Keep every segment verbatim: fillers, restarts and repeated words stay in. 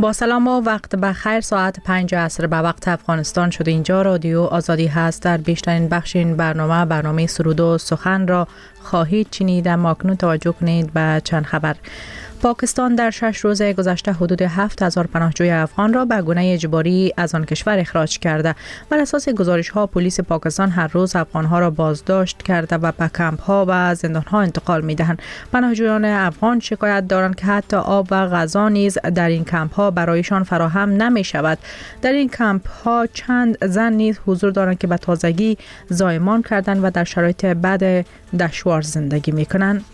با سلام و وقت بخیر. ساعت پنج عصر به وقت افغانستان شده. اینجا رادیو آزادی هست. در بیشترین بخش این برنامه برنامه سرود و سخن را خواهید شنید. اما اکنون توجه کنید به چند خبر. پاکستان در شش روز گذشته حدود هفت هزار پناهجوی افغان را به گونه اجباری از آن کشور اخراج کرده. بر اساس گزارش‌ها پلیس پاکستان هر روز افغان‌ها را بازداشت کرده و به کمپ‌ها و زندان‌ها انتقال می‌دهند. پناهجویان افغان شکایت دارند که حتی آب و غذا نیز در این کمپ‌ها برایشان فراهم نمی‌شود. در این کمپ‌ها چند زن نیز حضور دارند که به تازگی زایمان کردند و در شرایط بد دشوار زندگی می‌کنند.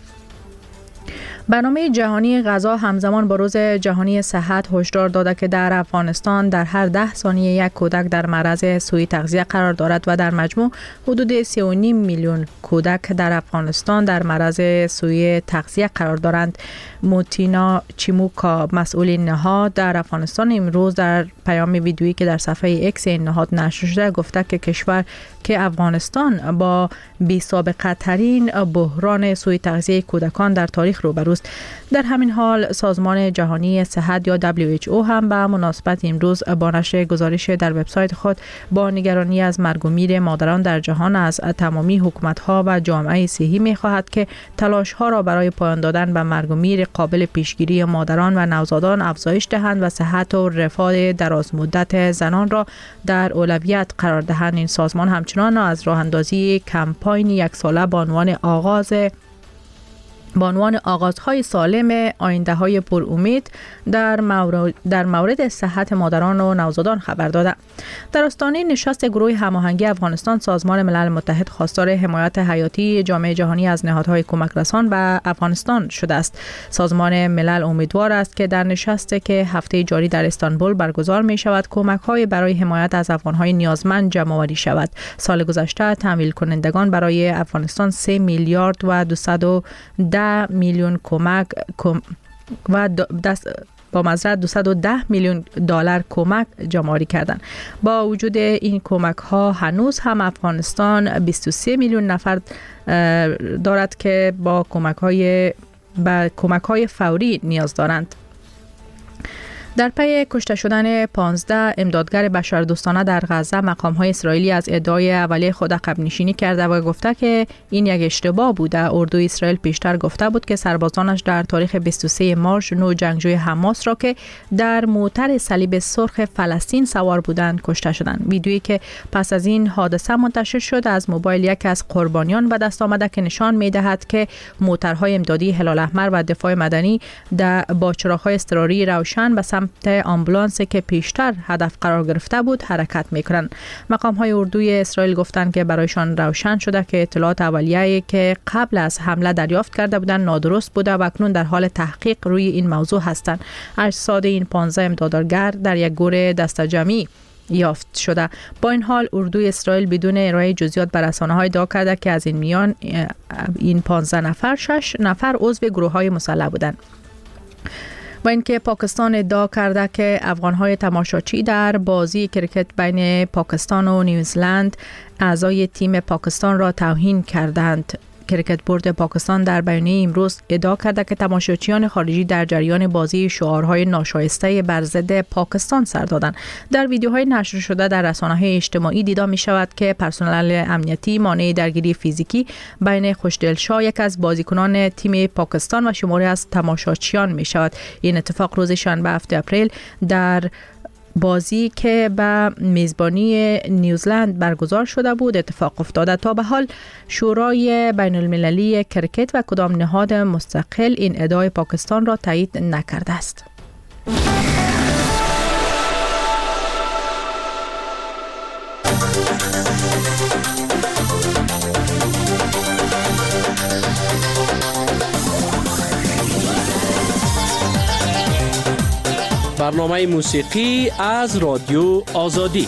برنامه جهانی غذا همزمان با روز جهانی صحت هشدار داده که در افغانستان در هر ده ثانیه یک کودک در معرض سوء تغذیه قرار دارد و در مجموع حدود سه و نیم میلیون کودک در افغانستان در معرض سوء تغذیه قرار دارند. موتینا چیموکا مسئول نهاد در افغانستان امروز در پیام ویدیویی که در صفحه اکس این نهاد نشر شده گفته که کشور که افغانستان با بی سابقه ترین بحران سوء تغذیه کودکان در تاریخ روبروست. در همین حال سازمان جهانی صحت یا دبلیو اچ او هم به مناسبت امروز با نشر گزارش در وبسایت خود با نگرانی از مرگ و میر مادران در جهان از تمامی حکومت‌ها و جامعه صحی می‌خواهد که تلاش‌ها را برای پایان دادن به مرگ و میر قابل پیشگیری مادران و نوزادان افزایش دهند و صحت و رفاه درازمدت زنان را در اولویت قرار دهند. این سازمان همچنان از راه اندازی کمپاین یک ساله با عنوان آغاز با عنوان آغازهای سالم آینده‌های پر امید در مورد در مورد صحت مادران و نوزادان خبر داده. در آستانه نشست گروه هماهنگی افغانستان سازمان ملل متحد خواستار حمایت حیاتی جامعه جهانی از نهادهای کمک رسان به افغانستان شده است. سازمان ملل امیدوار است که در نشستی که هفته جاری در استانبول برگزار می شود کمک‌های برای حمایت از افغان‌های نیازمند جمع‌آوری شود. سال گذشته تمویل کنندگان برای افغانستان سه میلیارد و دویست و ده میلیون کمک کم و دست با معذرت دویست و ده میلیون دلار کمک جمع‌آوری کردند. با وجود این کمک ها هنوز هم افغانستان بیست و سه میلیون نفر دارد که با کمک های با کمک های فوری نیاز دارند. در پی کشته شدن پانزده امدادگر بشردوستانه در غزه مقام‌های اسرائیلی از ادعای اولیه خود عقب نشینی کرده و گفته که این یک اشتباه بوده. اردوی اسرائیل پیشتر گفته بود که سربازانش در تاریخ بیست و سه مارس نو جنگجوی حماس را که در موتر صلیب سرخ فلسطین سوار بودند کشته شدند. ویدیویی که پس از این حادثه منتشر شد از موبایل یک از قربانیان به دست آمده که نشان می‌دهد که موترهای امدادی هلال احمر و دفاع مدنی در با چراغ‌های اضطراری روشن به سمت آمبولانسی که پیشتر هدف قرار گرفته بود حرکت میکنند. مقام های اردوی اسرائیل گفتند که برایشان روشن شده که اطلاعات اولیه‌ای که قبل از حمله دریافت کرده بودند نادرست بوده و اکنون در حال تحقیق روی این موضوع هستند. اجساد این پانزده امدادگر در یک گور دسته‌جمعی یافت شده. با این حال اردوی اسرائیل بدون ارائه جزئیات به رسانه‌ها ادعا کرده که از این میان این پانزده نفر شش نفر عضو گروه‌های مسلح بودند. و اینکه پاکستان ادعا کرده که افغان‌های تماشاچی در بازی کرکت بین پاکستان و نیوزلند اعضای تیم پاکستان را توهین کردند. کرکت بورد پاکستان در بیانیه امروز ادعا کرده که تماشاچیان خارجی در جریان بازی شعارهای ناشایسته بر ضد پاکستان سر دادند. در ویدیوهای نشر شده در رسانه‌های اجتماعی دیده می شود که پرسنل امنیتی مانع درگیری فیزیکی بین خوشدلشاه یک از بازیکنان تیم پاکستان و شماری از تماشاچیان می شود. این اتفاق روز شنبه هفتم اپریل در بازی که به میزبانی نیوزلند برگزار شده بود اتفاق افتاده. تا به حال شورای بین المللی کرکت و کدام نهاد مستقل این ادعای پاکستان را تایید نکرده است. برنامه موسیقی از رادیو آزادی.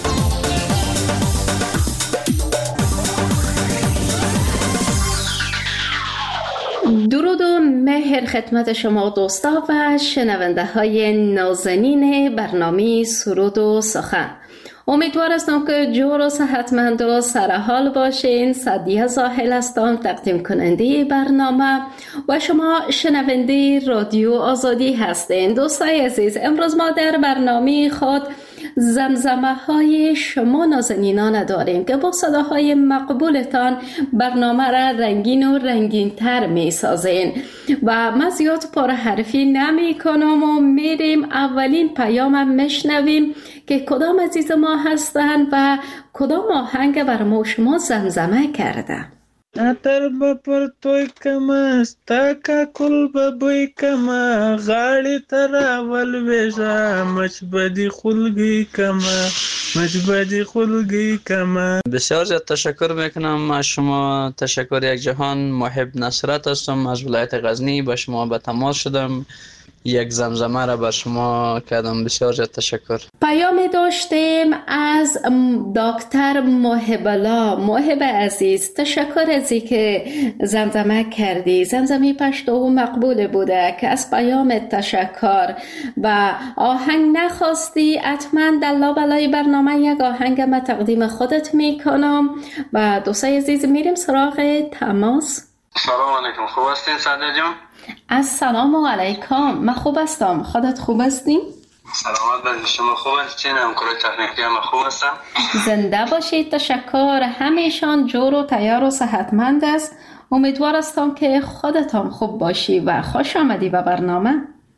درود و مهر خدمت شما دوستا و شنونده های نازنین برنامه سرود و سخن. امیدوار هستم که جور و صحتمند و سرحال باشین. سعدیه زاهل هستم، تقدیم کننده برنامه و شما شنونده رادیو آزادی هستین. دوستای عزیز، امروز ما در برنامه خود زمزمه های شما نازنینان داریم که با صداهای مقبولتان برنامه را رنگین و رنگین تر می سازین و من زیاد پرحرفی نمی کنم و میریم اولین پیام میشنویم که کدام عزیز ما هستن و کدام آهنگ بر ما شما زمزمه کرده. اتر بپر توی کما ستاکا کل ببوی کما غاڑی ترا والویجا مجبدی خلگی کما مجبدی خلگی کما. بسیار زیاد تشکر میکنم از شما. تشکر یک جهان. محب نصرت هستم از ولایت غزنی. با شما به تماس شدم، یک زمزمه را بر شما کردم. بسیار زیاد تشکر. پیامی داشتیم از دکتر محب الله. محب عزیز، تشکر از که زمزمه کردی. زمزمه پشتو مقبول بوده که از پیام تشکر و آهنگ نخواستی. حتما در لابلای برنامه یک آهنگ ما تقدیم خودت میکنم و دوستای عزیز میریم سراغ تماس. سلام علیکم، خوب هستین سعدیه جان؟ السلام علیکم، من خوب هستم. خودت خوب هستی؟ سلامت باشید. شما خوب هستین؟ همکارای تکنیکی هم خوب هستن؟ زنده باشید. تشکر. همیشان جور و تیار و صحتمند است. امیدوار هستم که خودت هم خوب باشی و خوش آمدی به برنامه.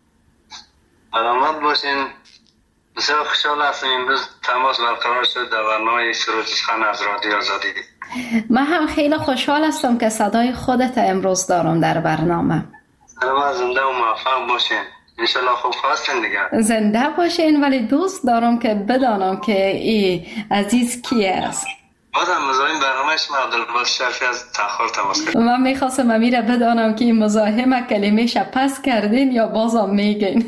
سلامت باشین. بسیار خوشحال هستم امروز تماس برقرار شد در برنامه سرود سخن از رادیو آزادی. من هم خیلی خوشحال هستم که صدای خودت امروز دارم در برنامه. سلامت، زنده و موفق باشین. انشالله خوب هستین دیگه. زنده باشین. ولی دوست دارم که بدانم که این عزیز کی است. بازم مزاحم برنامه شما عبدالباسط شرفی از تخار تماس کرد. من میخواستم امیره بدانم که این مزاحم کلمه پس کردین یا بازم میگین.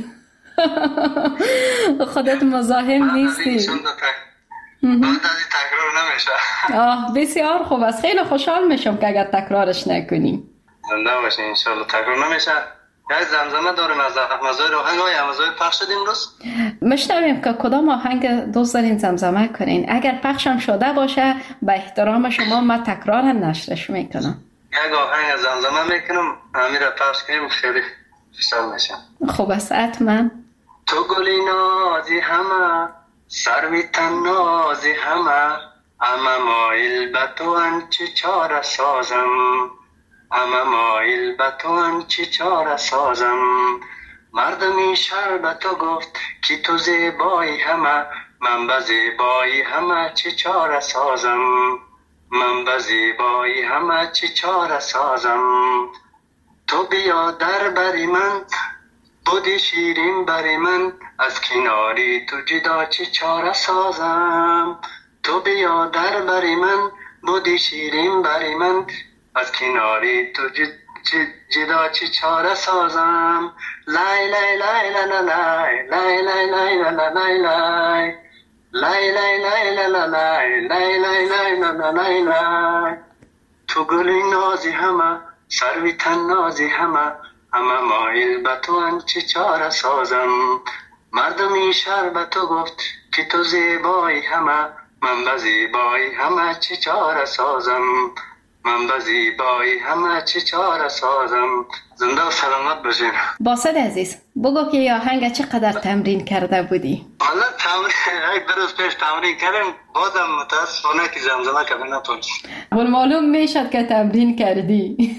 خودت مزاحم نیستی. بعد از این تکرار نمیشه. آه بسیار خوب است. خیلی خوشحال میشم که اگر تکرارش نکنیم. زنده باشین. انشالله تکرار نمیشه. یک زمزمه داریم از احمزای آهنگ های احمزای پخش شد امروز. مشنویم که کدام آهنگ دوست دارین زمزمه کنین. اگر پخشم شده باشه به احترام شما من تکرار نشرش میکنم. یک آهنگ زمزمه میکنم، همین را پخش کنیم، خیلی خوشحال میشم. خوب است. حتما. تو گلی نازی همه، سروی تن نازی همه، همه مایل به تو انچه چاره سازم، همه مایل به تو انچه چاره سازم. مردمی شهر به تو گفت که تو زیبایی همه، من به زیبایی همه چه چاره سازم، من به زیبایی همه چه چاره سازم. تو بیا در بری من، بودی شیرین بری من، از کناری تو جدا چه چاره سازم. تو بیا در بری من، بودی شیرین بری من، از کناری تو جدا چه چاره سازم. لای لای لای لای لای لای لای لای لای لای لای لای لای لای لای لای لای لای. تو گلی نازی همه، سروی تن نازی همه، همه مایل به تو انچه چاره سازم. مردمی شهر به تو گفت که تو زیبایی همه، من به زیبایی همه چه چاره سازم، من به زیبایی همه چه چاره سازم. زنده و سلامت باشین. باسل عزیز، بگو که یا آهنگ چقدر تمرین کرده بودی؟ حالا تمرین یک درست پیش تمرین کردم، بازم متاسفانه که زمزمه کردن نتونستم. ولی معلوم میشد که تمرین کردی.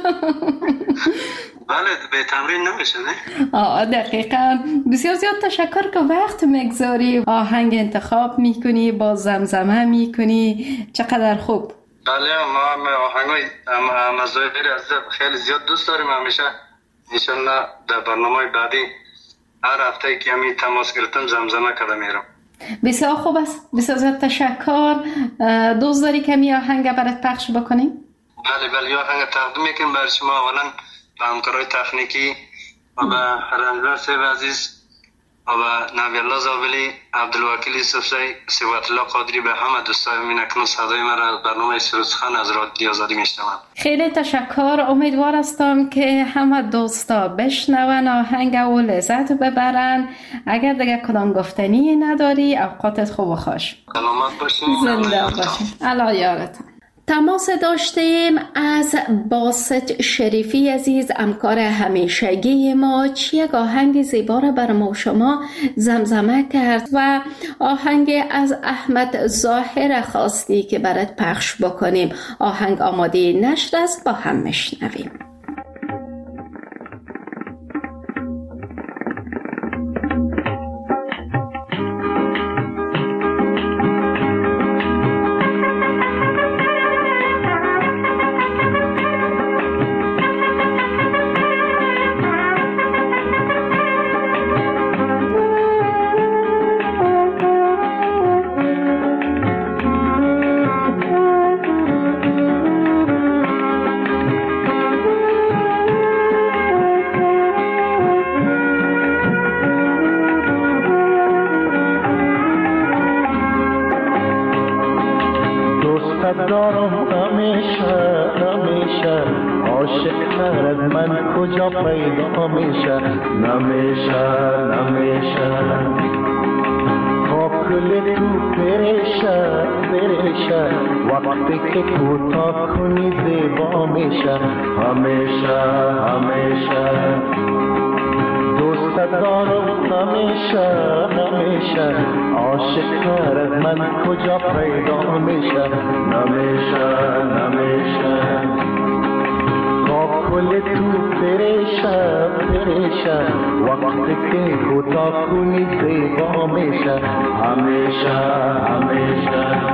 بله، به تمرین نمیشه نه؟ آه دقیقاً. بسیار زیاد تشکر که وقت میگذاری، آهنگ انتخاب میکنی، با زمزمه میکنی. چقدر خوب. بله، ما آهنگای احمزای از خیلی زیاد دوست داریم. همیشه انشالله در برنامه بعدی هر هفته که همی تماس گرفتم زمزمه کرده میرم. بسیار خوب است. بسیار زیاد تشکر. دوست داری که می آهنگ برات پخش بکنیم؟ بله بله، آهنگ تقدیم میکنم برای شما. اولا به همکارای تکنیکی و به رنجبر صاحب عزیز و نبی الله زابلی، عبدالوکیل یوسفزی، صفت الله قادری به همه دوستای من اکنون صدای من را برنامه سرود سخن از رادیو آزادی میشنوم. خیلی تشکر. امیدوار هستم که همه دوستا بشنون آهنگ و لذت ببرن. اگر دیگه کدام گفتنی نداری اوقاتت خوب و خوش. سلامت باشین. زنده باشین. الله یارتان. تماس داشتیم از باسط شریفی عزیز، همکار همیشگی ما، چی یک آهنگ زیبا را بر ما شما زمزمه کرد و آهنگ از احمد ظاهر خواستی که برات پخش بکنیم. آهنگ آماده نشر است، با هم میشنویم. دارم همیشه همیشه عاشق تر از من کجا پیدا میشه نمیشه نمیشه کل تو پریشه پریشه وقتی که کوتاه کنی زیبا میشه همیشه همیشه دوست دارم همیشه همیشه عاشق تر از من کجا پیدا میشه نمیشه نمیشه با کل تو پریشه پریشه وقتی که کوتاه کنی زیبا میشه همیشه همیشه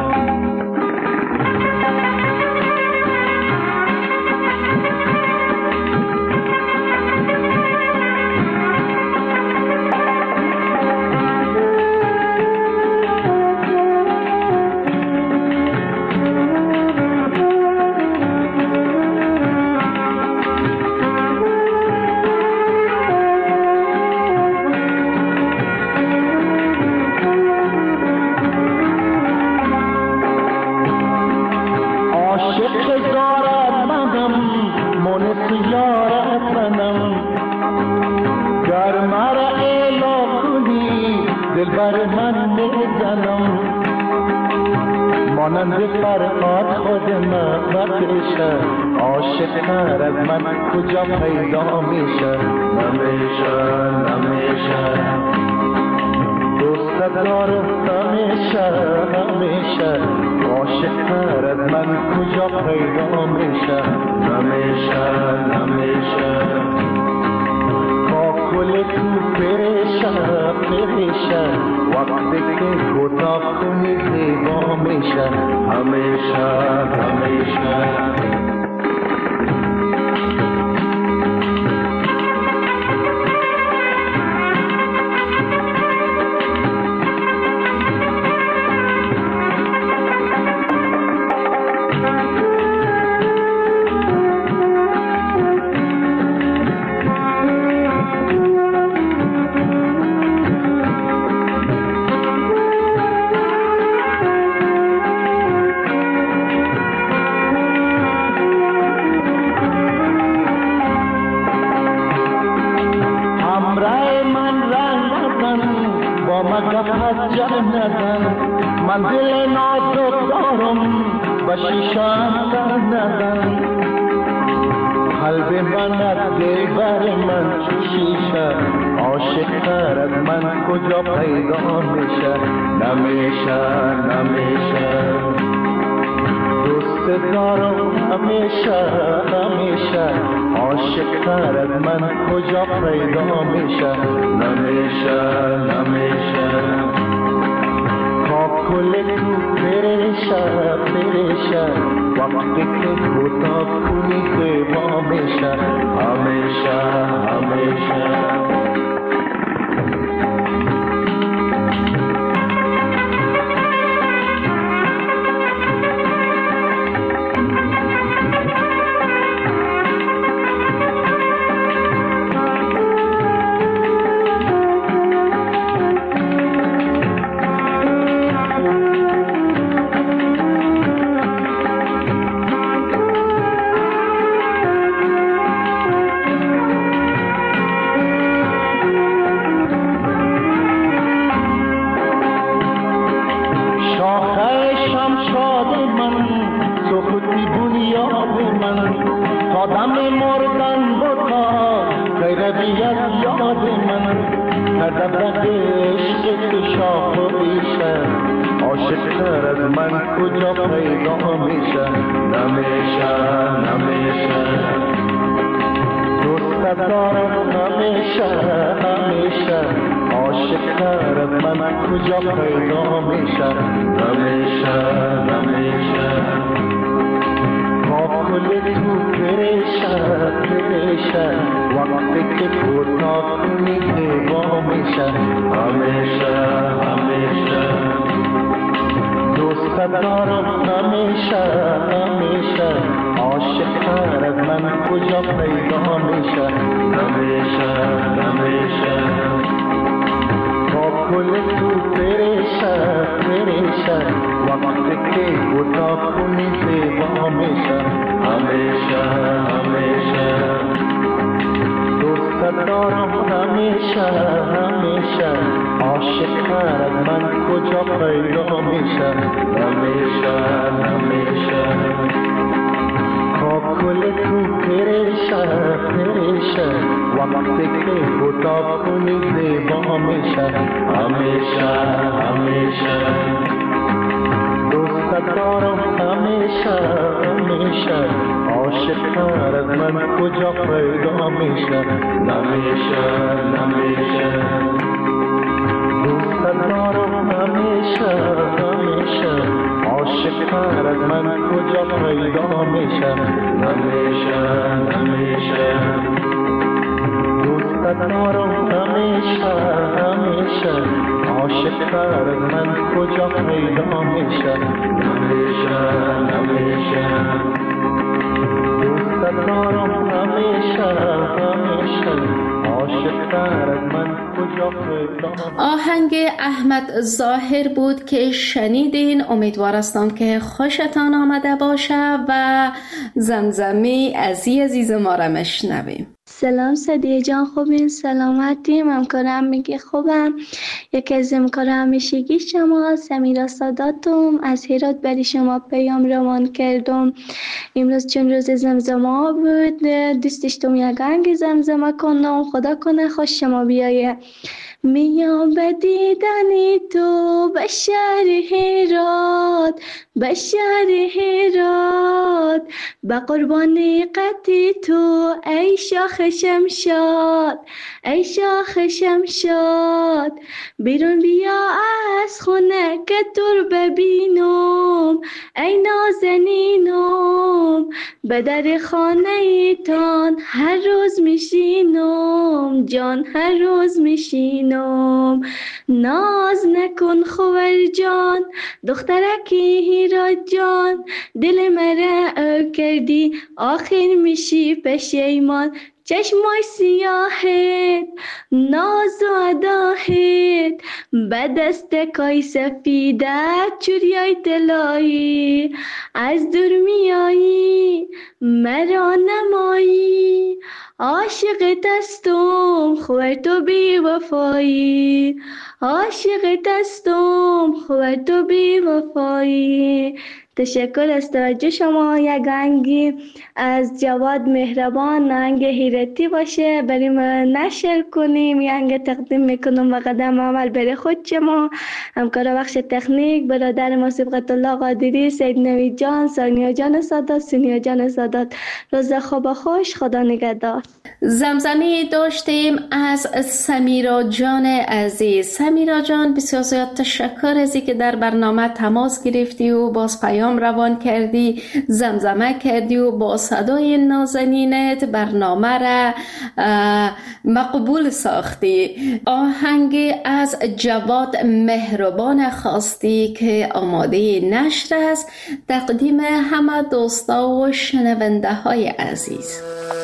عاشق تر از من کجا پیدا میشه نمیشه نمیشه دوست دارم همیشه همیشه عاشق تر از من کجا پیدا میشه نمیشه نمیشه با کل تو پریشه پریشه وقتی که کوتاه کنی زیبا میشه همیشه همیشه منزل نازک دارم با شیشان ندم قلب من از دل بر من شیشه عاشق تر از من کجا پیدا میشه نمیشه نمیشه دوست دارم همیشه همیشه عاشق تر از من کجا پیدا میشه نمیشه نمیشه کل تو پریشه پریشه وقتی که کوتاه کنی زیبا میشه همیشه همیشه یاد من تا دم مردن بتا غیر بیاد یاد من کردم رد عشق تو شاخ و ریشه عاشق تر از من کجا پیدا میشه نمیشه نمیشه دوست دارم همیشه همیشه عاشق تر از من کجا پیدا میشه نمیشه نمیشه با کل تو پریشه پریشه وقتی که کوتاه کنی زیبا میشه همیشه همیشه دوست دارم همیشه همیشه عاشق تر از من کجا پیدا میشه همیشه همیشه با کل تو پریشه پریشه وقتی که کوتاه کنی زیبا میشه همیشه همیشه دوست دارم همیشه همیشه عاشق تر از من کجا پیدا میشه همیشه همیشه با کل تو پریشه پریشه وقتی که کوتاه کنی زیبا میشه همیشه همیشه دوست دارم همیشه همیشه عاشق تر از من کجا پیدا میشه نمیشه نمیشه دوست دارم همیشه همیشه عاشق تر از من کجا پیدا میشه نمیشه نمیشه دوست دارم همیشه همیشه عاشق تر از من کجا پیدا میشه نمیشه نمیشه دوست دارم همیشه همیشه عاشق تر از من کجا پیدا میشه. آهنگ احمد ظاهر بود که شنیدین. امیدوارستم که خوشتان آمده باشه و زمزمه ازی عزیز ما را مشنویم. سلام صدیه جان، خوبین؟ سلامتیم؟ همکارم میگه خوبم. یکی از همکار همیشگی شما سمیرا ساداتم از هرات برای شما پیام روان کردم. امروز چون روز زمزمه بود دوست داشتم یک آهنگ زمزمه کنم. خدا کنه خوش شما بیایه. میام به دیدن تو به شهر هرات به شهر هرات به قربانی قدی تو ای شاخ شمشاد ای شاخ شمشاد. بیرون بیا از خونه که دور ببینم ای نازنینم به در خانه ایتان هر روز میشینم جان هر روز میشینم. ناز نکن خوار جان دخترکی هیرات جان دل مرا کردی آخر میشی پشیمان. چشمای سیاهت ناز و اداهت به دست کای سفیدت چوریای طلایی از دور میایی مرا نمایی. عاشقت هستم خوار تو بی وفایی عاشقت هستم خوار تو بی وفایی. تشکر از توجه شما. یک آهنگی از جواد مهربان آهنگ هیرتی باشه برای ما نشر کنیم. یک آهنگ تقدیم میکنم و قدم عمل بره خود شما. همکار بخش تکنیک برادر ما صبغت الله قادری، سید نوید جان، سانیا جان سادات، سونیا جان سادات. روز خوب خوش، خدا نگهدار. زمزمه داشتیم از سمیرا جان عزیز. سمیرا جان بسیار زیاد تشکر از اینکه در برنامه تماس گرفتی و باز پیام روان کردی، زمزمه کردی و با صدای نازنینت برنامه را مقبول ساختی. آهنگ از جواد مهربان خواستی که آماده نشر است. تقدیم همه دوستا و شنونده های عزیز.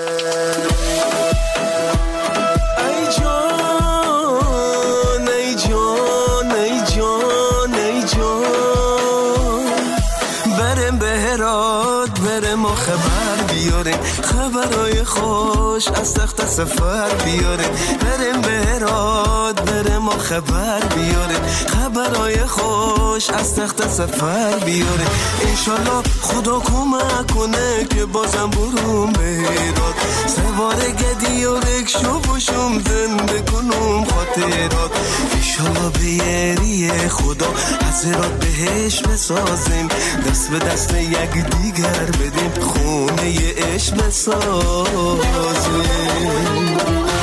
خبرای خوش از تخت سفر بیاره بریم به هرات بریم ما خبر بیاره خبرای خوش از تخت سفر بیاره انشالله خدا کمک کنه کنه که بازم برون بهراد سوار گدی و رکشو باشم زنده کنم خاطرات ایشالا به یری خدا حضرات بهش بسازیم دست به دست یک دیگر بدیم خونه ی عشق بسازیم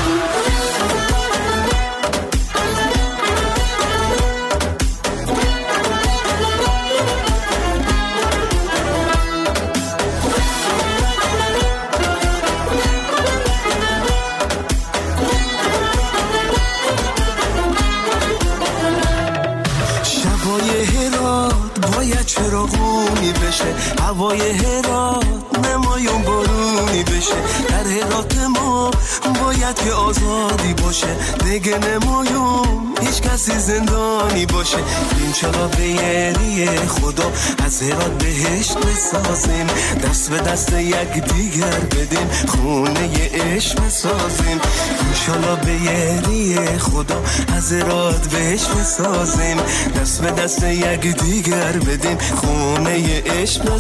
چراغونی بشه هوای هرات نمایون بارونی بشه در هرات ما باید که آزادی باشه دیگه نمایون هیچ کسی زندانی باشه اینشالا به یری خدا از هرات بهشت بسازیم دست به دست یک دیگر بدیم خونه ی عشق بسازیم اینشالا به یری خدا از هرات بهشت بسازیم دست به دست یک دیگر بدیم خونه ی عشق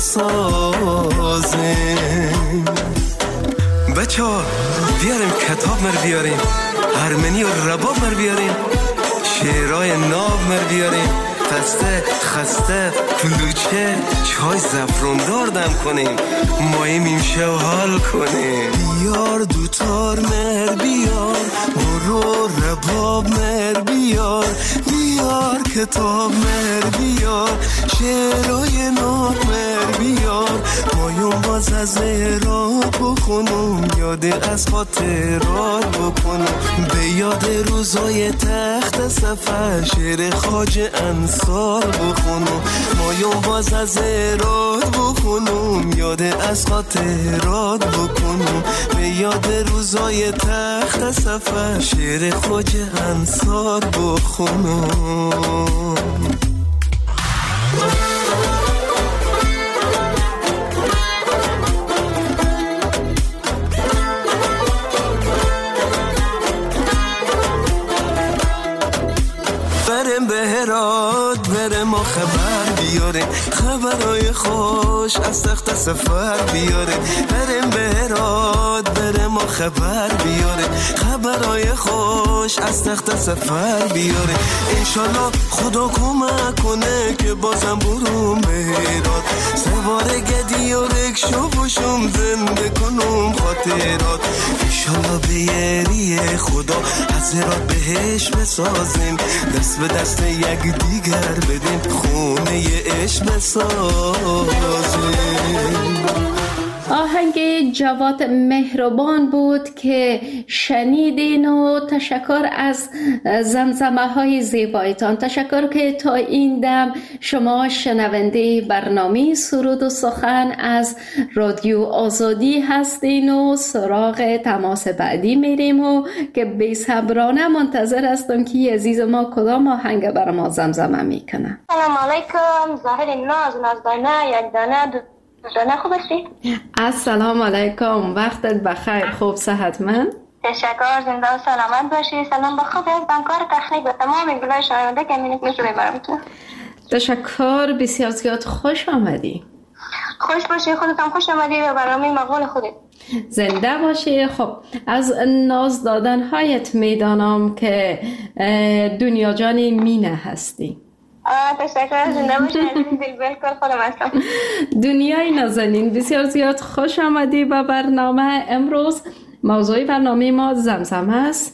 بسازیم بچه ها بیاریم کتاب مر بیاریم ارمنی و رباب مر بیاریم شعرهای ناب مر بیاریم خسته خسته کلوچه چای زفروندار دم کنیم ماییم ایمشه و حال کنیم بیار دوتار مر بیار برو رباب مر بیار بیار کتاب مر بیار شعرهای ناب مر بیار ماییم باز از هرات بخونم یاد از خاطرات بکنم به یاد روزای تخت سفر شعر خواجه انصار بخونم ماییم باز از هرات بخونم یاد از خاطرات بکنم به یاد روزای تخت سفر شعر خواجه انصار بخونم برم به هرات برم ما خبر بیاره خبرای خوش از تخت سفر بیاره برم به هرات برم ما خبر بیاره خبرای خوش از تخت سفر بیاره انشالله خدا کمک کنه که بازم برون به هرات سوار گدی و رکشو باشم زنده کنم خاطرات انشالله به یری خدا از هرات بهش بسازیم دست به دست یک دیگر بدیم خونه ی عشق بسازیم آهنگ جواد مهربان بود که شنیدین و تشکر از زمزمه های زیبایتان. تشکر که تا این دم شما شنونده برنامه سرود و سخن از رادیو آزادی هستین و سراغ تماس بعدی میریم و که بی‌صبرانه منتظر هستم که عزیز ما کدام آهنگ بر ما زمزمه میکنه. سلام علیکم ظاهر ناز نازدانه یک دانه دو دانه خوب هستی؟ السلام علیکم وقتت بخیر خوب صحتمند؟ تشکر زنده و سلامت باشی سلام با خود از بانکار تخنیک و تمام گلای شنونده که امینت میشه ببرم تو تشکر بسیار زیاد خوش آمدی خوش باشی خودتم خوش آمدی و برنامه مقبول خودت زنده باشی. خب از ناز دادن هایت میدانم که دنیا جانی مینه هستی. آه تشکر زنده باشی عزیزی دل بالکل خودم هستم. دنیای نازنین بسیار زیاد خوش آمدی به برنامه. امروز موضوع برنامه ما زمزمه است.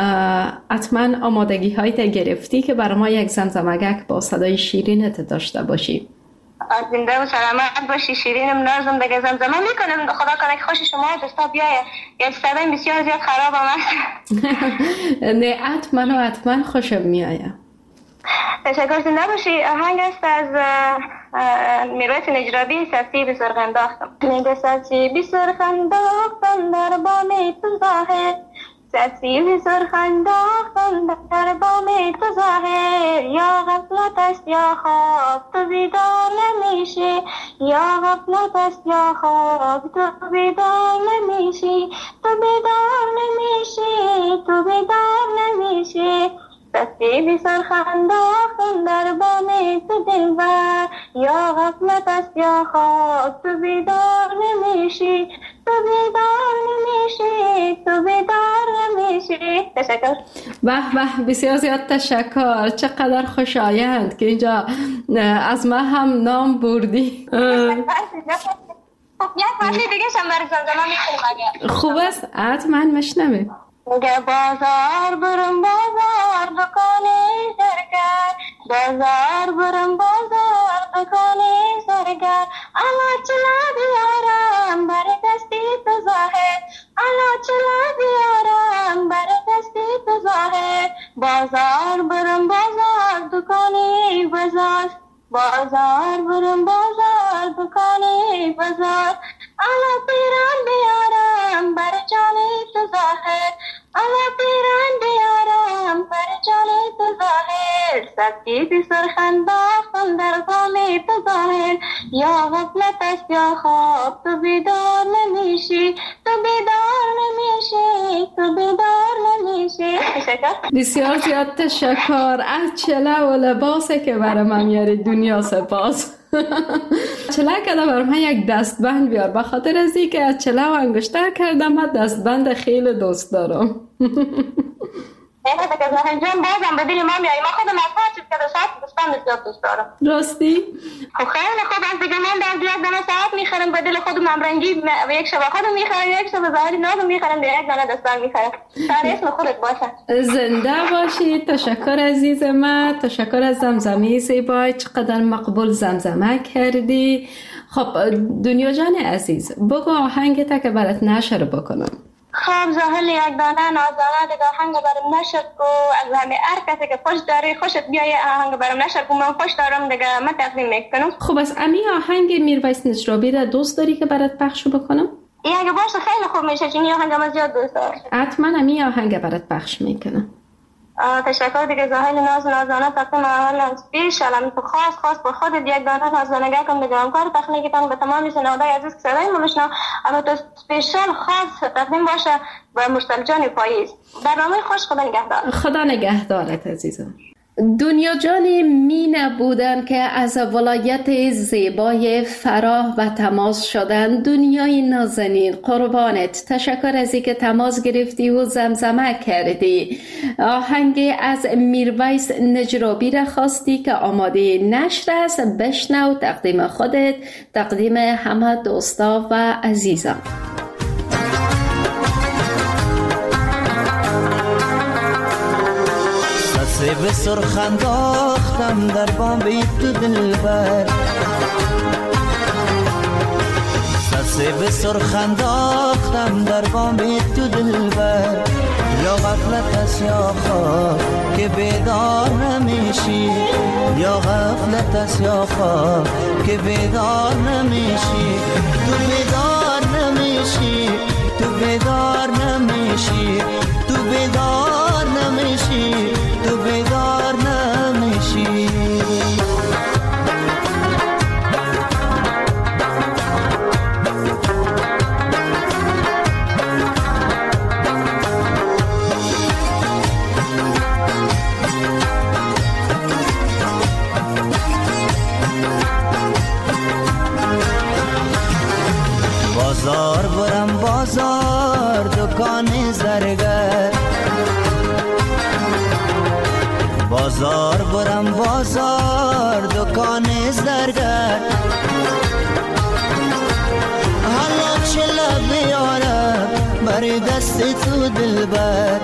حتما آمادگی هایت گرفتی که برای ما یک زمزمگک با صدای شیرینت داشته باشی. زنده و سلامت باشی شیرینم نازم دیگه زمزمه میکنم خدا کنه که خوش شما دوستا بیایه یک صدای بسیار زیاد خراب هم هست. نه حتما و حتما خوشم میایه. تشکر زنده باشی. آهنگ است از میرویس نجرابی سرسی به سرخ انداختم. میگه سرسی به سرخ انداختم در بام تو ظاهر سرسی به سرخ انداختم در بام تو ظاهر یا غفلت است یا خواب تو بیدار نمیشی یا غفلت است یا خواب تو بیدار نمیشی تو بیدار نمیشی تو بیدار نمیشی سرسی بی سرخنداختم در بام تو دلبر یا غفلت است یا خواب تو بیدار نمیشی نمیشی تو بیدار نمیشی تو بیدار نمیشی. تشکر. به به، بسیار زیاد تشکر. چقدر خوشایند که اینجا از ما هم نام بردی. یک پارچه دیگه شم برای زمزمه میکنیم اگر خوب است؟ حتما مشنویم. میگه بازار برم بازار دکانی زرگر، بازار برم بازار دکانی زرگر، اما چلا بیارم برای دستی تو ظاهر، اما چلا بیارم برای دستی تو ظاهر. بازار برم بازار دکانی بازار، بازار برم بازار دکانی بازار، اما پیران بیارم برای جانی تو ظاهر، اما پیران بیارم برای جانی تو ظاهر. سبکی بی سرخن باختم در قامی تو ظاهر، یا غفلت است یا خواب تو بیدار نمیشی تو بیدار نمیشی تو بیدار نمیشی. تشکر. بسیار زیاد تشکر. از چله و لباسه که برای من میاری دنیا سپاس. چله کده برای من یک دستبند بیار، بخاطر از این که از چله و انگشتر کردم. من دستبند خیلی دوست دارم. اینه که زهن جان بازم به دل ما میایی. من خودم از هر چیز که دو ساعت دستبند زیاد دوست دارم. راستی؟ خب خیلی خوب است دیگه. من در یک دانه ساعت میخرم به دل خودم همرنگی و یک شب خودم میخرم، یک شب ظاهری نازم میخرم، به یک دانه دستبند میخرم. سر اسم خودت باشه. زنده باشی. تشکر عزیز من. تشکر از زمزمه زیبای. چقدر مقبول زمزمه کردی. خب دنیا جان عزیز، بگو آهنگت که برات نشر بکنم. خب زاهل یک دانه نازانه دیگه آهنگ برام نشر کو. از همه هر کسی که خوش داری خوشت بیایه آهنگ برام نشر کو. من خوش دارم دیگه من تقدیم میکنم. خب از امی آهنگ میرویس نجرابی را دوست داری که برات پخش بکنم؟ این اگه باشه خیلی خوب میشه، چون این آهنگ من زیاد دوست دارم. حتما امی آهنگ برات پخش میکنم. تشکر دیگه زاهل ناز نازانه تقدیم اول پیش علم تو خاص خاص به خودت یک دانه نازانگه کن دیگه. همکار تکنیکتان به تمام شنوندگان عزیز که صدای ما بشنو، اما تو اسپیشال خاص تقدیم باشه به مرسل جان پاییز. برنامه خوش. خدا نگهدار. خدا نگهدارت عزیزم. دنیا جان مینه بودن که از ولایت زیبای فراه و تماس شدن. دنیای نازنین قربانت. تشکر از اینکه تماس گرفتی و زمزمه کردی. آهنگ از میرویس نجرابی را خواستی که آماده نشر است. بشنو. تقدیم خودت، تقدیم همه دوستا و عزیزان. به سرخ انداختم در بام بی تو دلبر، سسه به سرخ انداختم در بام بی تو دلبر. یا غفلت است یا خواب که بیدار نمیشی، یا غفلت است یا خواب که بیدار نمیشی. تو بیدار نمیشی تو بیدار نمیشی تو بیدار نمیشی تو بیدار نمیشی. بازار برم بازار دکان زرگر، بازار برم بازار دکان زرگر. حالا چلا بیارم بر دست تو دلبر،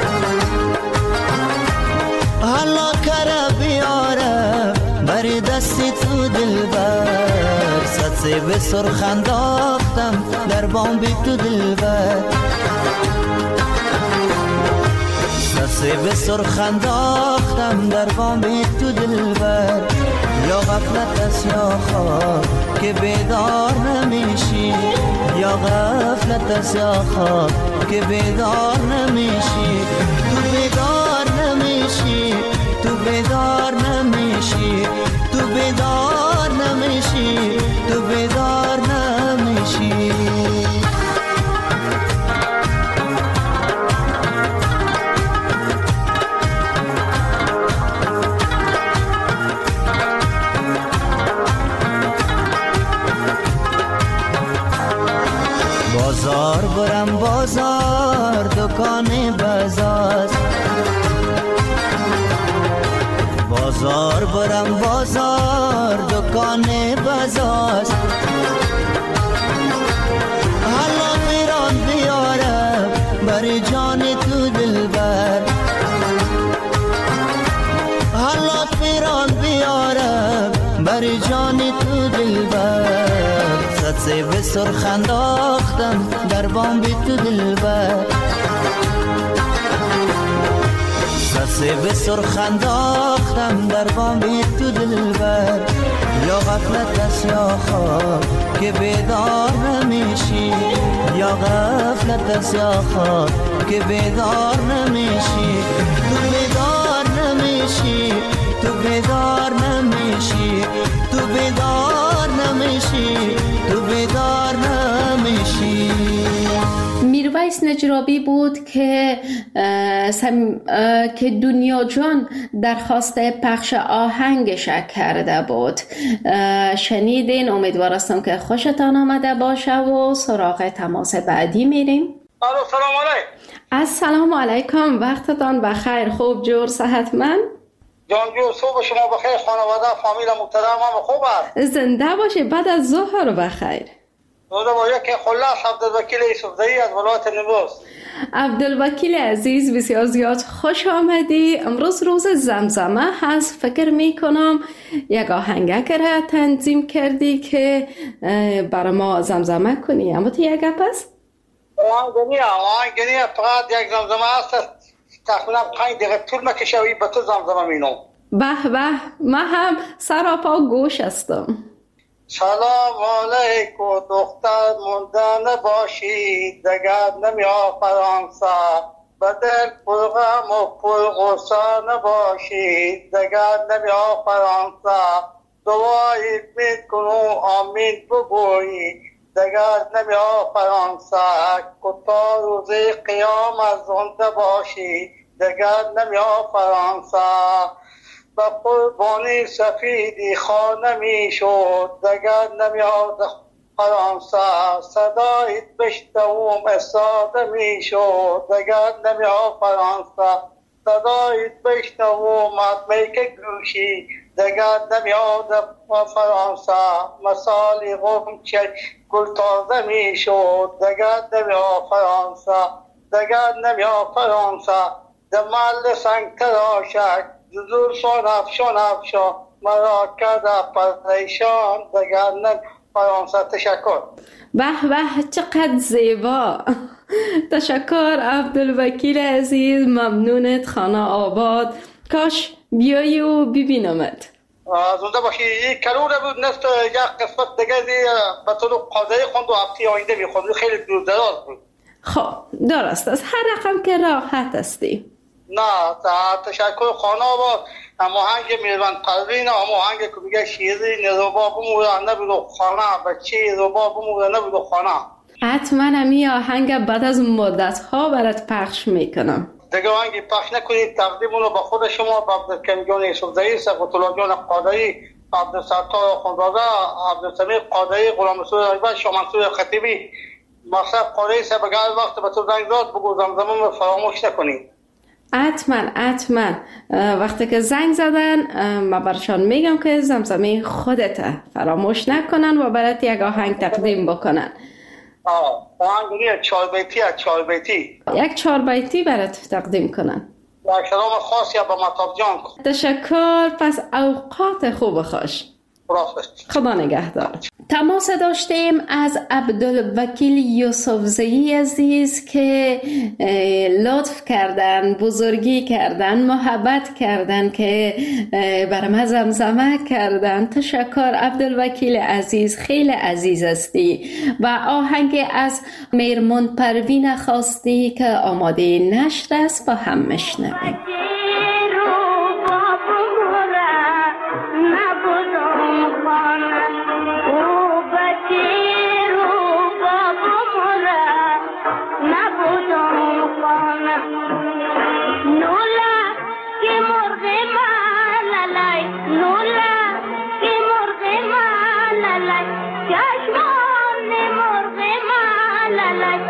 حالا کرا بیارم بر دست تو دلبر. سطسه به سرخ انداختم در بام بی تو دلبر، سطسه به سرخ انداختم در بام بی تو دلبر. یا غفلت است یا خواب که بیدار نمیشی، یا غفلت است یا خواب که بیدار نمیشی. تو بیدار نمیشی تو بیدار نمیشی تو بیدار نمیشی تو بیدار نمیشی. بازار برم بازار دکان بزاست بازار برم بازار دکان بزاست حالا پیران بیارم بر جان تو دلبر حالا پیران بیارم بر جان تو دلبر صد به سرخ انداختم در بام بی تو دلبر صد به سرخ انداختم در بام بی تو دلبر یا غفلت است یا خواب که بیدار نمیشی یا غفلت است یا خواب که بیدار نمیشی تو بیدار نمیشی تو بیدار نمیشی تو بیدار نمیشی تو بیدار نمیشی. میرویس نجرابی بود که سم... که دنیا جان درخواست پخش آهنگش کرده بود. شنیدین؟ امیدوار هستم که خوشتان آمده باشه و سراغ تماس بعدی میریم. الو سلام علیکم. السلام علیکم، وقتتان بخیر، خوب جور صحتمند؟ جان جو صبح شما بخیر، خانواده فامیل محترم هم خوب است؟ زنده باشه، بعد از ظهر بخیر. زنده باشه که خلاص عبدالوکیل یوسفزئی از ولایت نیمروز. عبدالوکیل عزیز بسیار زیاد خوش آمدی. امروز روز زمزمه هست، فکر می کنم یک آهنگک را تنظیم کردی که برای ما زمزمه کنی. اما تو یک گپ است؟ آهنگنی آهنگنی فقط یک زمزمه هست، تقریبا پنج دقیقه طول میکشه و به تو زمزمه مینم. به به، من هم سراپا گوش هستم. سلام علیکم دختر مونده نباشی دگر نمیا فرانسه بدل پر غم و پر غصه نباشی دگر نمیا فرانسه دعایی میکنو آمین بگویی دگر نمیا فرانسه کتا روزی قیام از زنده باشی دگر نمیا فرانسه با قربانی سفیدی خانه می شد دگر نمیاد فرانسه صدایت بشتوم استاده می شد دگر نمیاد فرانسه صدایت بشتوم میک گوشی دگر نمیاد فرانسه مثالی غنچه گل تازه می شد دگر نمیاد فرانسه دگر نمیاد فرانسه دمال سنگ تراشک زور شان افشان افشان مرا کرده پریشان دگر نم فرانسه. تشکر. به به، چقدر زیبا. تشکر عبدالوکیل عزیز، ممنونت، خانه آباد. کاش بیایی و ببینمت. زنده باشی. یک کلوره بود نصف یک قسمت دیگه به طور قاضی خوند و هفته آینده میخوند، خیلی دور دراز بود. خب درست است، هر رقم که راحت استی. نه تشکر خانه آباد. هماهنگ میروان پروین، هماهنگ که میگه شیری نروبا بموره نبودو خانه بچه روبا بموره نبودو خانه. حتما همی آهنگ بعد از مدت ها برات پخش میکنم. دیگه آهنگی پخش نکنید، تقدیمونو به خود شما، به عبدالکریم جان یوسفزئی، سقط‌الله جان قادری، عبدالستار خانزاده، عبدالسمیع قادری، غلام رسول رایبر، شاه منصور خطیبی، مصرف قادری سه بگر وقت به تو زنگ داد بگو زمزمه فراموش نکنید. حتما حتما وقتی که زنگ زدن ما برشان میگم که زمزمه خودت فراموش نکنن و برات یک آهنگ تقدیم بکنن. آه آهنگ چهار بیتی از چهار بیتی یک چهار بیتی برات تقدیم کنن. یک سلام خاصی به مطاب جان کن. تشکر. پس اوقات خوب خوش. خدا نگهدار. تماس داشتیم از عبدالوکیل یوسفزئی عزیز که لطف کردن، بزرگی کردن، محبت کردن که برام زمزمه کردن. تشکر عبدالوکیل عزیز، خیلی عزیز هستی. و آهنگ از میرمن پروین خواستی که آماده نشر است، با هم میشنویم. La la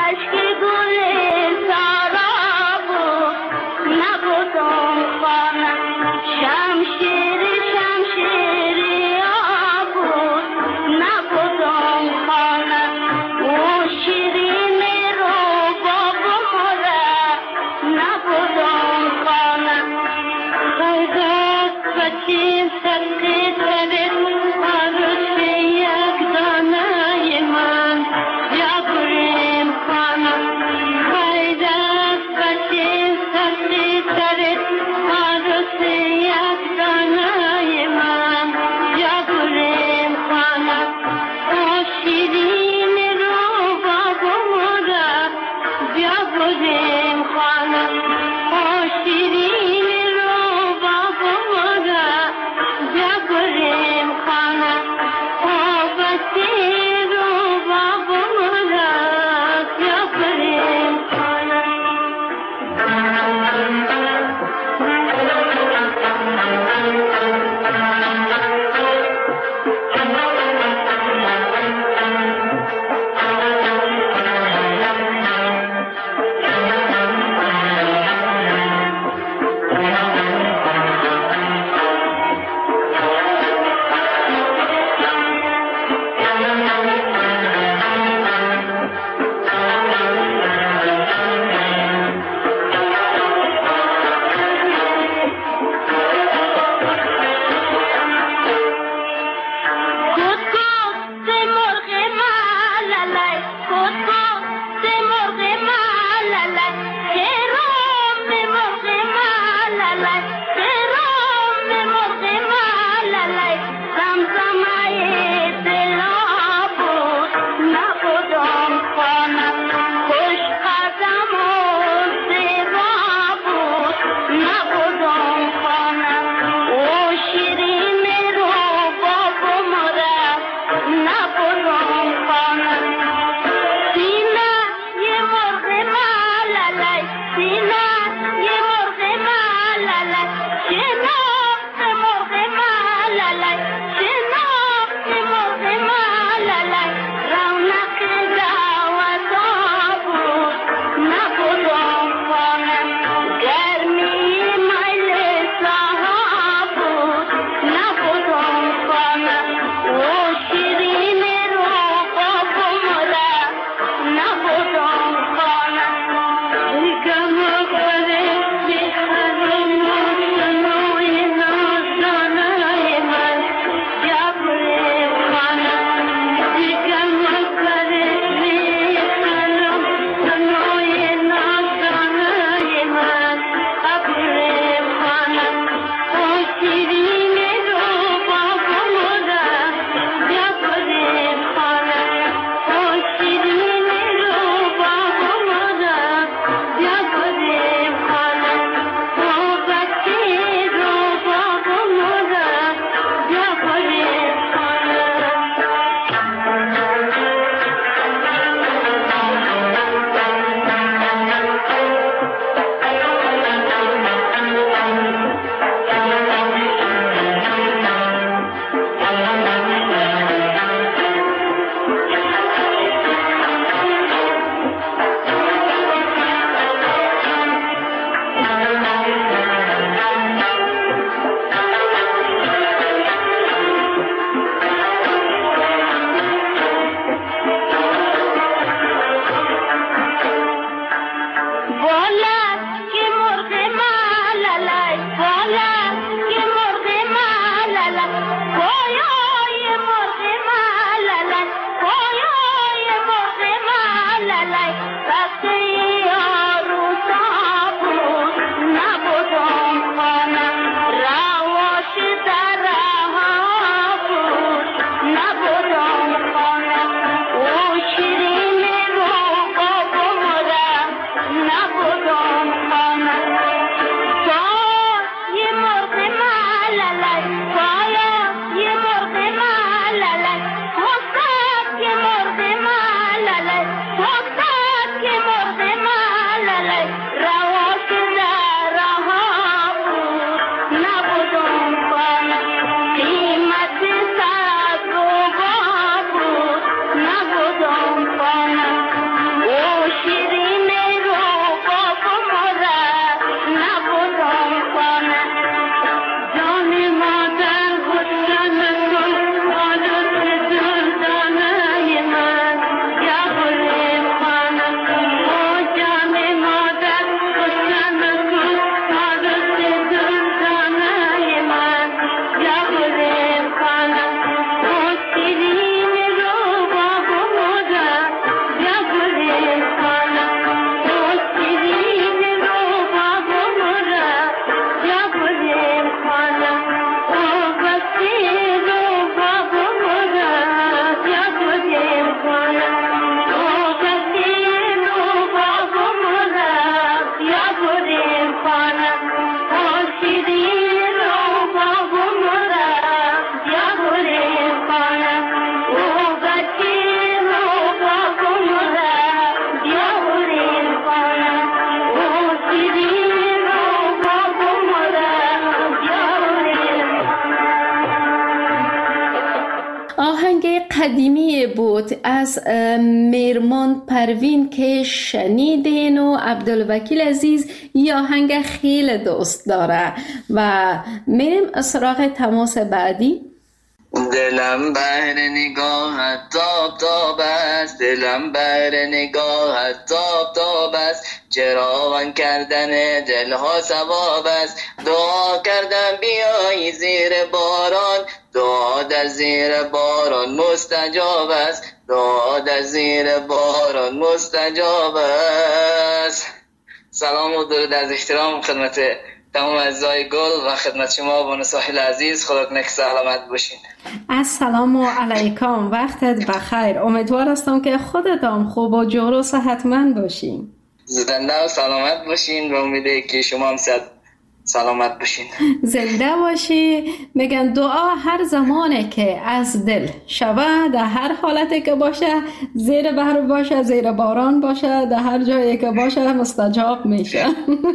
مرغ آهنگ قدیمی بود از میرمان پروین که شنیدین و عبدالوکیل عزیز یه آهنگ خیلی دوست داره و میریم سراغ تماس بعدی. دلم بر نگاهت تاب تاب است، دلم بر نگاهت تاب تاب است، چراغان کردن دلها ثواب است. دعا کردم بیایی زیر باران، دعا در زیر باران مستجاب است، دعا در زیر باران مستجاب است. سلام و درود از احترام خدمت تمام اعضای گل و خدمت شما بانو ساحل عزیز. خدا کنه که سلامت باشین. السلام علیکم، وقتت بخیر. امیدوار هستم که خودتان خوب و جور و صحتمند باشین. زنده و سلامت باشین و امیده که شما هم سلامت باشین. زنده باشی. میگن دعا هر زمانه که از دل شود، در هر حالتی که باشه، زیر بحر باشه، زیر باران باشه، در هر جایی که باشه مستجاب میشه.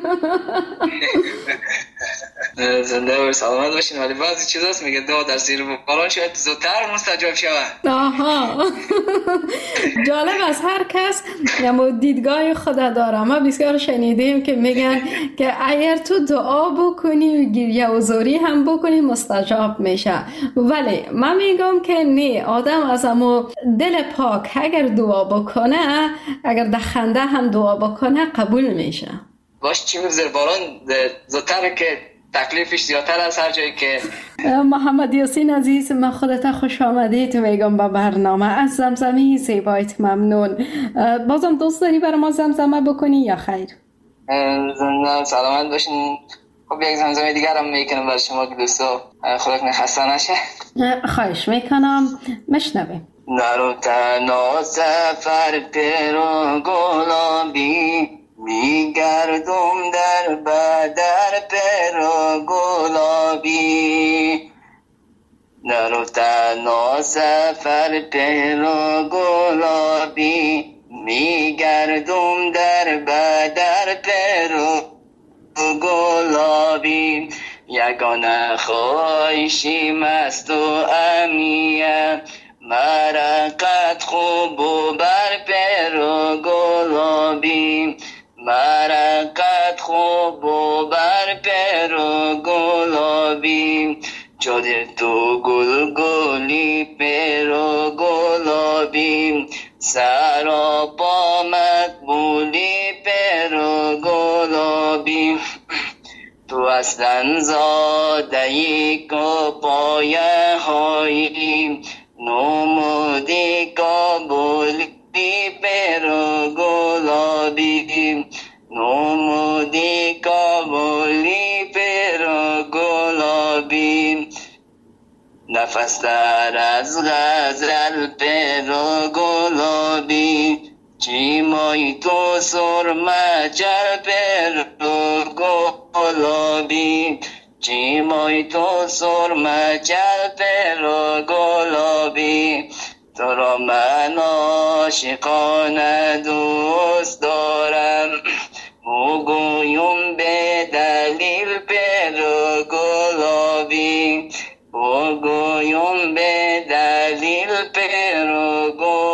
زنده و سلامت باشین. ولی بعضی چیزاست میگه دعا در زیر باران شاید زودتر مستجاب شود. آها. جالب است، هر کس یا دیدگاه خود داره. ما بسیار شنیدیم که میگن که اگر تو دعا بکنی و گریه و زاری هم بکنی مستجاب میشه، ولی من میگم که نه، آدم از امو دل پاک اگر دعا بکنه، اگر در خنده هم دعا بکنه قبول میشه. باش چی زیر باران زودتر که تکلیفش زیادتر از هر جایی که. محمد یاسین عزیز، من خودت خوش آمدید میگم با برنامه. از زمزمه زیبایت ممنون. بازم دوست داری برای ما زمزمه بکنی یا خیر؟ زنده سلامت باشین. خب یک زمزمه دیگر هم میکنم برای شما که دوستا خدا کنه خسته نشه. خواهش میکنم، مشنویم. نرو تنها سفر پیرو گلابی، میگردم در بدر پیرو گلابی. نرو تنها سفر پیرو گلابی، میگردم در بدر پیرو گلابی. یگانه خواهشی مست و امیه، مرقت خوب و بر پیرو گلابی. مرقت خوب و بر پیرو گلابی. چادر تو گل گلی پیرو گلابی، سراپا مقبولی پیرو گلابی. تو اصلا زادهی که پایه هایی، نمودی کابولی پیرو گلابی. نمودی کابولی پیرو گلابی. نفس در از غزل پیرو گلابی، چی مای تو سرمه چل پیرو گلابی. چی مای تو سرمه چل پیرو گلابی. تو را من عاشقانه دوست دارم، مگویم به دلیل پیرو گلابی. مگویم به دلیل پیرو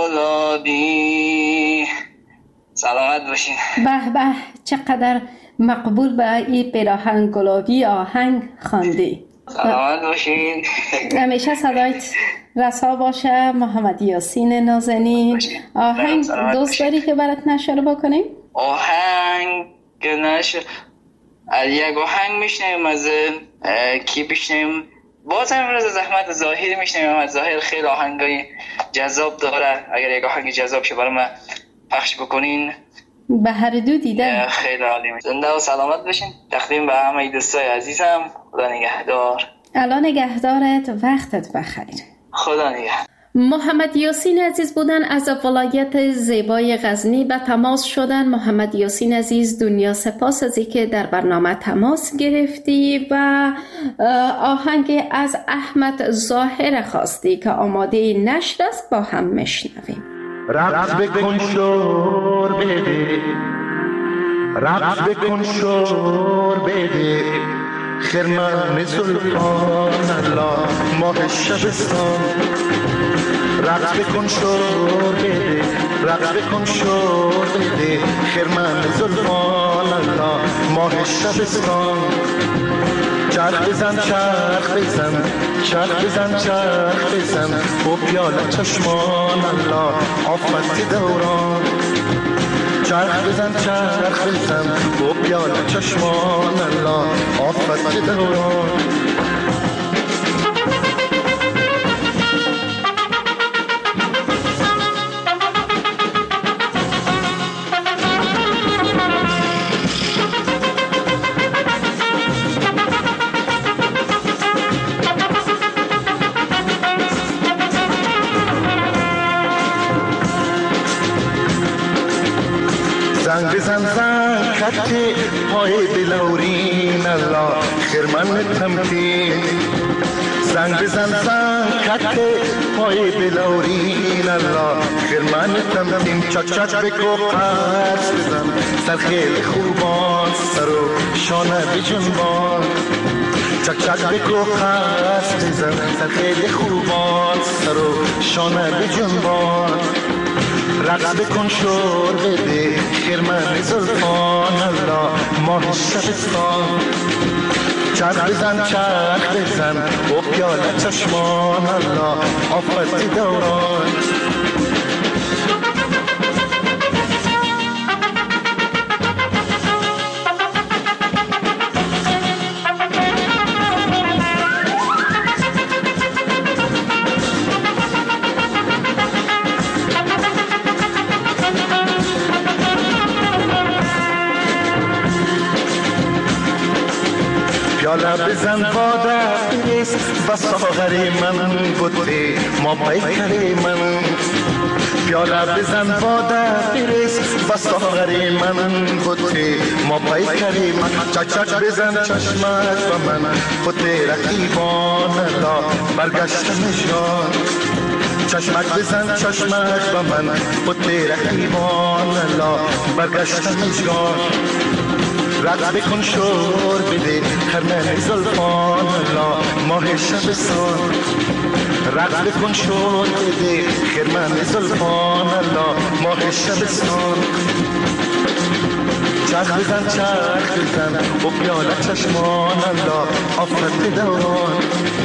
گلابی. سلامت باشین. به به، چقدر مقبول به این پیراهن گلابی آهنگ خواندی. سلامت باشین. همیشه صدایت رسا باشه. محمد یاسین نازنین، آهنگ دوست داری که برات نشر بکنیم؟ آهنگ نشر یک آهنگ میشنیم از کی بشنیم؟ باز هم امروز زحمت ظاهری میشنیم. محمد ظاهر خیلی آهنگای جذاب داره. اگر یک آهنگ جذاب شه برای ما پخش بکنین به هر دو دیدن خیلی عالی میشه. زنده و سلامت باشین. تقدیم به همه دوستای عزیزم. خدا نگهدار. الان نگهدارت، وقتت بخیر. خدا نگهدار. محمد یاسین عزیز بودن از ولایت زیبای غزنی به تماس شدن. محمد یاسین عزیز، دنیا سپاس از اینکه در برنامه تماس گرفتی و آهنگ از احمد ظاهر خواستی که آماده نشر است، با هم میشنویم. رقص بکن شور بده، رقص بکن شور بده، خرمن سلطان الله ماه شبستان. رقص بکن شور بده، رقص بکن شور بده، خرمن زلفان الله ماه شبستان. چرخ بزن چرخ بزن چرخ بزن چرخ بزن و پیاله چشمان الله آفت دوران. چرخ بزن چرخ بزن و پیاله چشمان الله آفت دوران. زنگ بزن زنگ کتی پای بلورین الله خرمن تمکین. زنگ بزن زنگ کتی پای بلورین الله خرمن تمکین. چک چک بکو قرص بزن سر خیلی خوبان سر و شانه بجنبان. چک چک بکو قرص بزن سر خیلی خوبان سر و شانه بجنبان. رقص بکن شور بده خرمن زلفان الله ماه شبستان. چرخ بزن چرخ بزن و پیاله چشمان الله آفت دوران. پیاله بزن باده بریز و ساغری من بوده ما بیکری من. پیاله بزن باده بریز و ساغری من بوده ما بیکری من. چک چک بزن چشمک و من بوده رقیبان الله برگشتم جان. چشمک بزن چشمک و من بوده رقیبان الله برگشتم جان. رقص بکن شور بده خرمن زلفان الله ماه شبستان. رقص بکن شور بده خرمن زلفان الله ماه شبستان. چرخ بزن چرخ بزن و پیاله چشمان الله آفت دوران.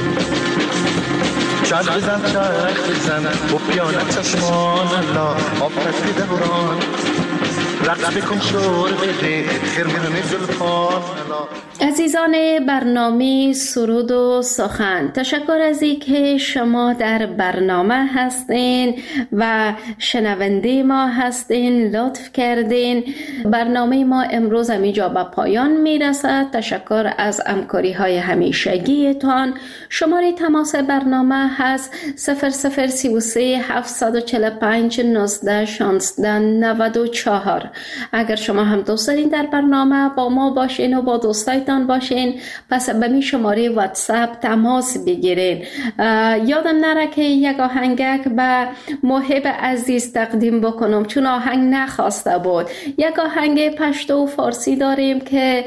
چرخ بزن چرخ بزن و پیاله چشمان الله آفت دوران. رقص بکن شور بده خرمن زلفان الله. عزیزان برنامه سرود و سخن، تشکر از اینکه شما در برنامه هستین و شنونده ما هستین، لطف کردین. برنامه ما امروز همینجا به پایان میرسد. تشکر از همکاری های همیشگیتان. شماره تماس برنامه هست صفر صفر سی و سه هفتصد و چهل و پنج نوزده شانزده نود و چهار. اگر شما هم دوست دارین در برنامه با ما باشین و با دوستایتان باشین، پس به می شماره واتساپ تماس بگیرین. یادم نره که یک آهنگک به محب عزیز تقدیم بکنم چون آهنگ نخواسته بود. یک آهنگ پشتو و فارسی داریم که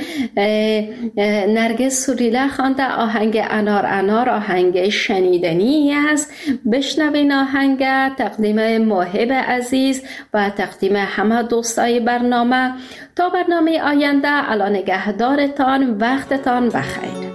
نرگس سوریله خوانده، آهنگ انار انار، آهنگ شنیدنی است. بشنوین آهنگ، تقدیم محب عزیز و تقدیم همه دوستای برنامه. تا برنامه آینده، الان نگهدارتان، وقتتان بخیر.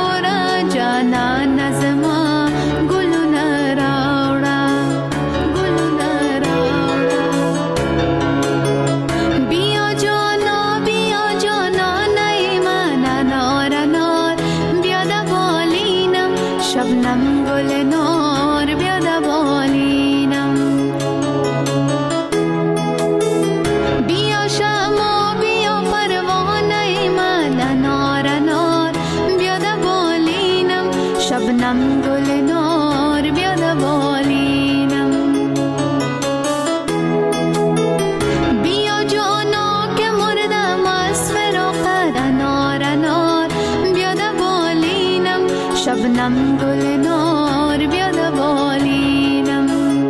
Guluna raura, guluna شبنم گل نار بیاد بالینم بیا شما بیا پروانه من انار انار بیاد بالینم شبنم گل نار بیاد بالینم بیا جانا که مردم از فراقت انار انار بیاد بالینم شبنم گل نار بیاد بالینم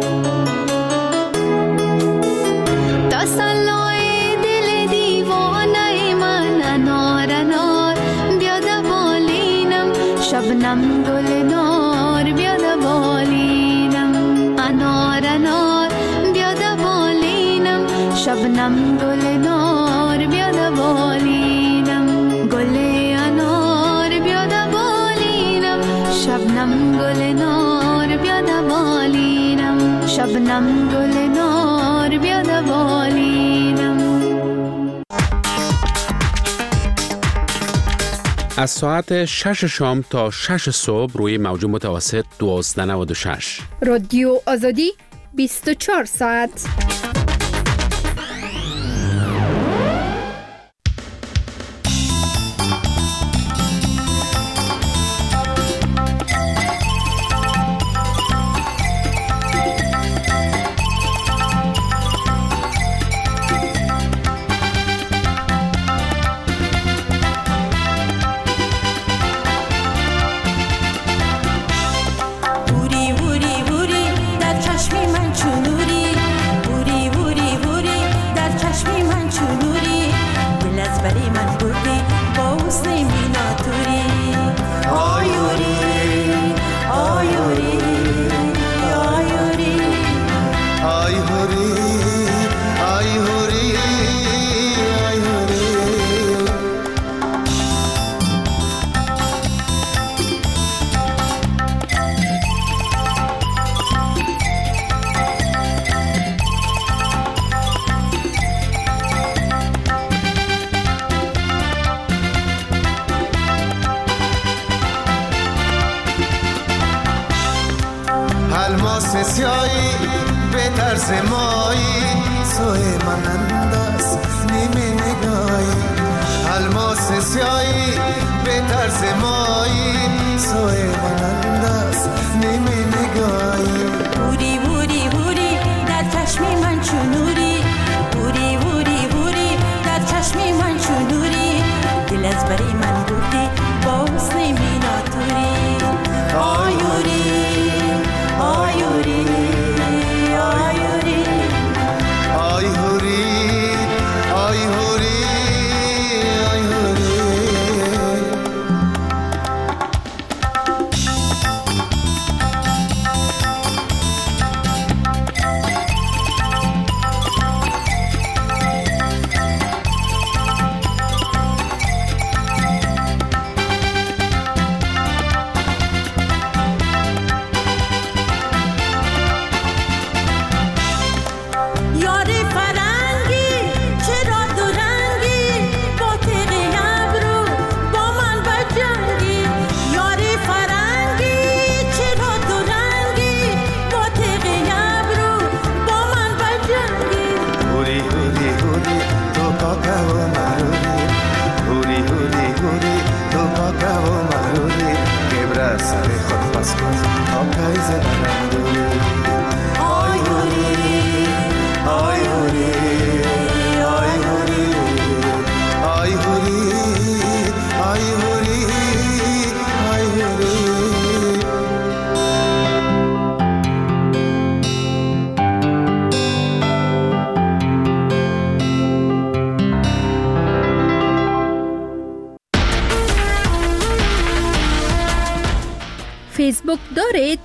تسلای دل دیوانه من انار انار بیاد بالینم شبنم گل نار بیاد بالینم انار انار بیاد بالینم شبنم گل نار بیاد بالینم گل انار بیاد بالینم شبنم گل نار بیاد بالینم شبنم گل نار بیاد بالینم از ساعت شش شام تا شش صبح روی موج متوسط دوازده و نود و شش رادیو آزادی بیست و چهار ساعت. الماس سیایی به طرز مایی سوی من انداز نیمه نگاهی الماس سیایی به طرز مایی سوی من انداز نیمه نگاهی بوری بوری بوری در چشمی من چونوری بوری بوری بوری در چشمی من چونوری دل از بری من بودی با حسن میناتوری آیوری آیوری آیوری آیوری آیوری فیسبوک دارید؟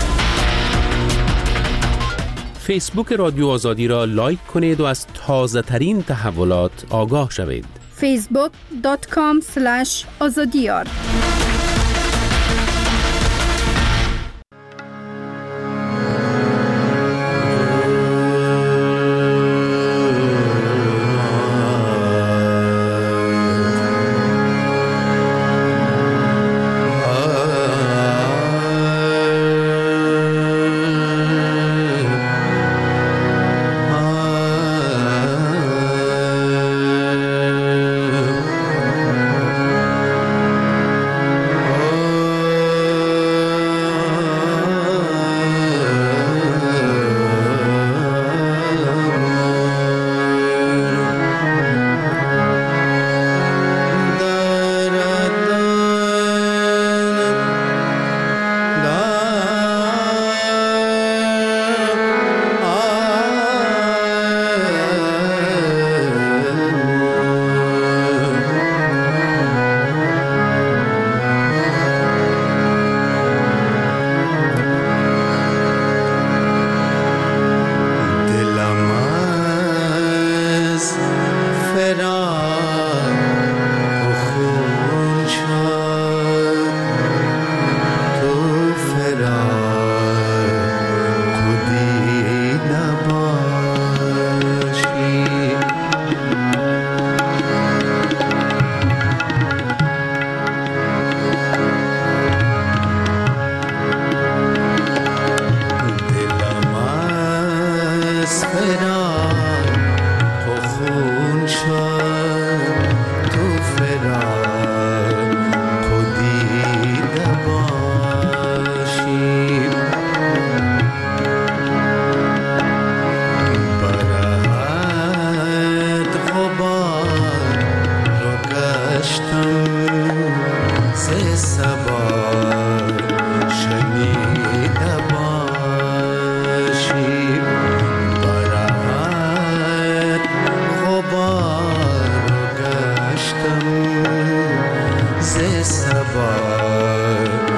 فیسبوک رادیو آزادی را لایک کنید و از تازه ترین تحولات آگاه شوید. فیسبوک دات کام اسلش آزادیار بار